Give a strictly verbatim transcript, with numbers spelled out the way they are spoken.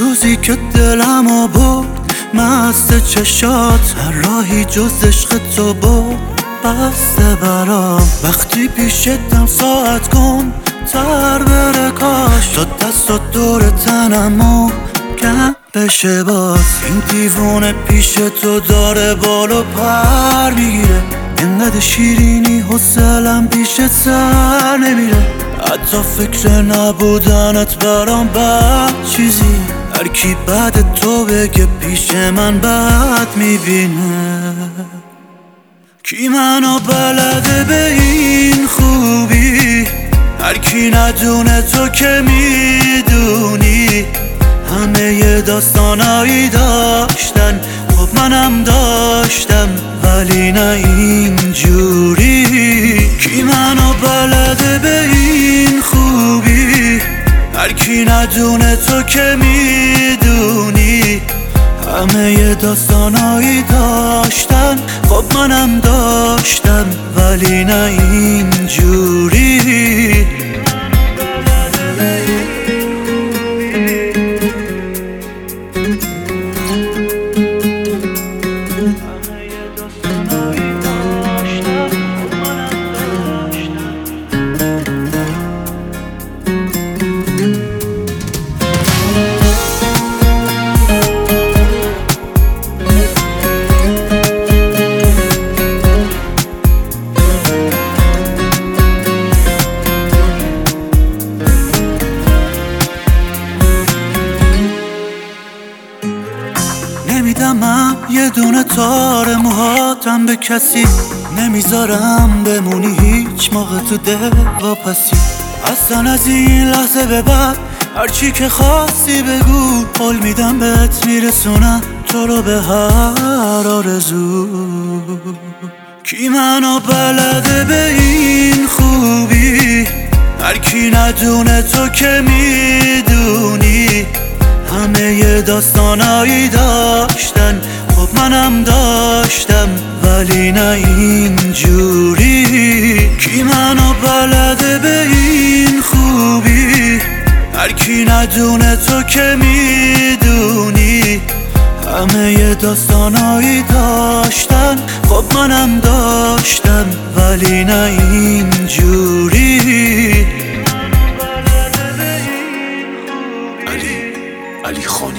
روزی که دلمو برد مست چشات، هر راهی جز عشق تو بود بسته برام. وقتی پیشتم ساعت کن تر بره کاش، تا دست و دور تنمو کم بشه باز. این دیوونه پیش تو داره بال و پر میگیره، اینقدر شیرینی حوصلم پیش سر نمیره. حتی فکر نبودنت برام بد چیزی، هر کی بعد تو بگه پیش من بد میبینه. کی منو بلده به این خوبی، هر کی ندونه تو که میدونی. همه یه داستانایی داشتن، خب منم داشتم ولی نه اینجوری. کی منو بلده به این خوبی، هر کی ندونه تو که میدونی. همه یه داستانایی داشتن، خب منم داشتم ولی نه اینجوری. نمیدم من یه دونه تار موهاتم به کسی، نمیذارم بمونی هیچ موقع تو دل واپسی. اصلا از این لحظه به بعد هرچی که خواستی بگو، قول میدم بهت میرسونم تو رو به هر آرزو. کی منو بلده به این خوبی، هر کی ندونه تو که میدونی. همه یه داستانایی داشتن، خب منم داشتم ولی نه اینجوری. کی منو بلده به این خوبی، هر کی ندونه تو که میدونی. همه یه داستانایی داشتن، خب منم داشتم ولی نه اینجوری. علی علی خان